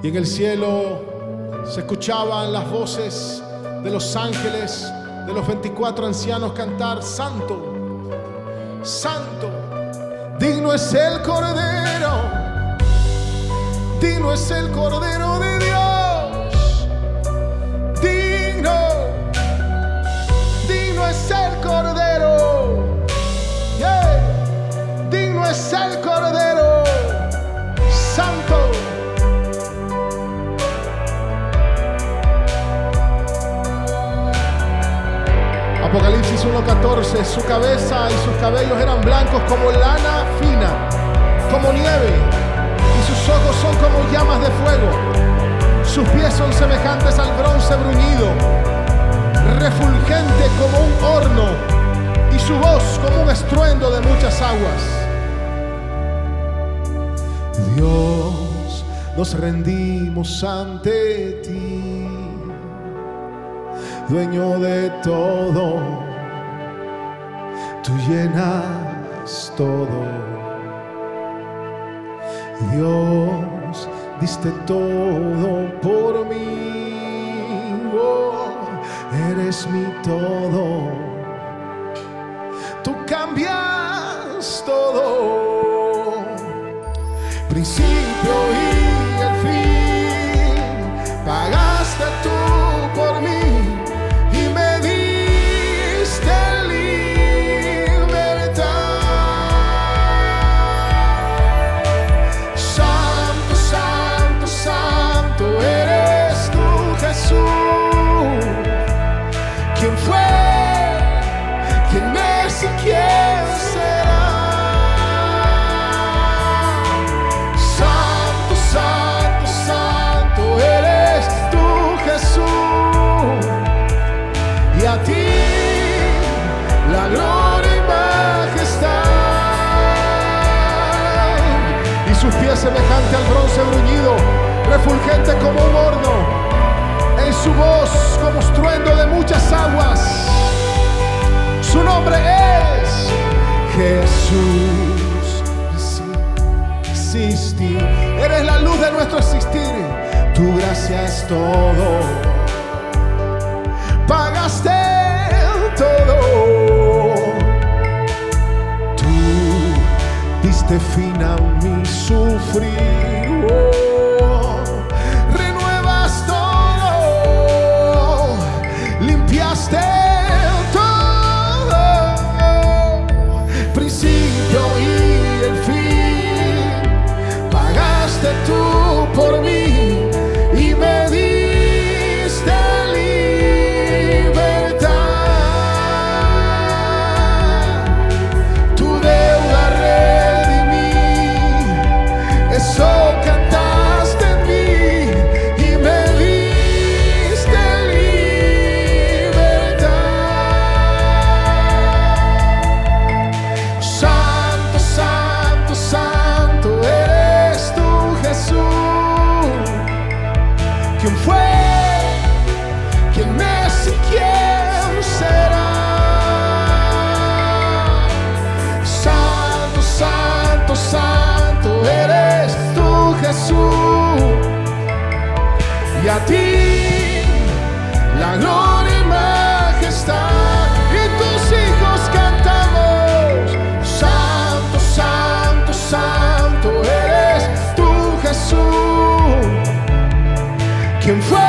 Y en el cielo se escuchaban las voces de los ángeles, de los 24 ancianos cantar: Santo, Santo, digno es el Cordero, digno es el Cordero de Dios, digno, digno es el Cordero, yeah. Digno es el Cordero, Santo. Apocalipsis 1:14, su cabeza y sus cabellos eran blancos como lana fina, como nieve, y sus ojos son como llamas de fuego. Sus pies son semejantes al bronce bruñido, refulgente como un horno, y su voz como un estruendo de muchas aguas. Dios, nos rendimos ante ti, dueño de todo, tú llenas todo. Dios, diste todo por mí, oh, eres mi todo, tú cambias todo, principio y el fin, pagaste tú por mí. ¿Quién fue? ¿Quién es y quién será? Santo, santo, santo eres tú, Jesús. Y a ti la gloria y majestad. Y sus pies semejante al bronce bruñido, refulgente como un horno. En su voz como estruendo de muchas aguas. Su nombre es Jesús. Existir. Eres la luz de nuestro existir. Tu gracia es todo. Pagaste todo. Tú diste fin a mi sufrir. Oh, renuevas todo. Limpiaste todo, principio y el fin, pagaste tú por mí y me diste libertad. Tu deuda redimí, eso cantaste en mí y me diste libertad. Santo, santo, santo eres tú, Jesús. ¿Quién fue? ¿Quién es y quién será? Santo, santo, santo eres tú, Jesús. Y a ti la gloria y majestad. Y tus hijos cantamos: Santo, santo, santo eres tú, Jesús. ¿Quién fue?